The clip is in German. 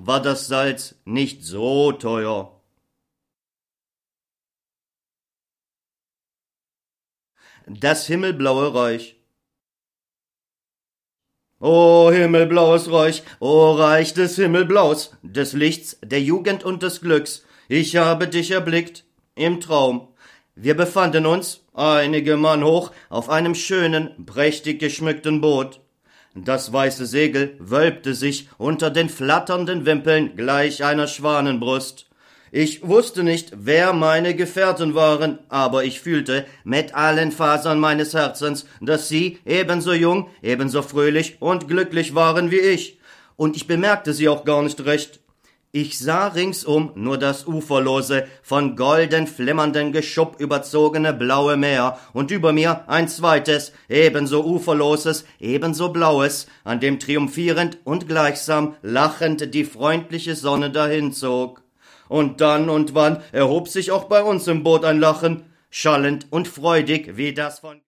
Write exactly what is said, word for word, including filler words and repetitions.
war das Salz nicht so teuer. Das himmelblaue Reich. O himmelblaues Reich, o Reich des Himmelblaus, des Lichts, der Jugend und des Glücks, ich habe dich erblickt, im Traum. Wir befanden uns, einige Mann hoch, auf einem schönen, prächtig geschmückten Boot. Das weiße Segel wölbte sich unter den flatternden Wimpeln gleich einer Schwanenbrust. Ich wusste nicht, wer meine Gefährten waren, aber ich fühlte mit allen Fasern meines Herzens, dass sie ebenso jung, ebenso fröhlich und glücklich waren wie ich. Und ich bemerkte sie auch gar nicht recht. Ich sah ringsum nur das uferlose, von golden flimmernden Geschupp überzogene blaue Meer und über mir ein zweites, ebenso uferloses, ebenso blaues, an dem triumphierend und gleichsam lachend die freundliche Sonne dahinzog. Und dann und wann erhob sich auch bei uns im Boot ein Lachen, schallend und freudig wie das von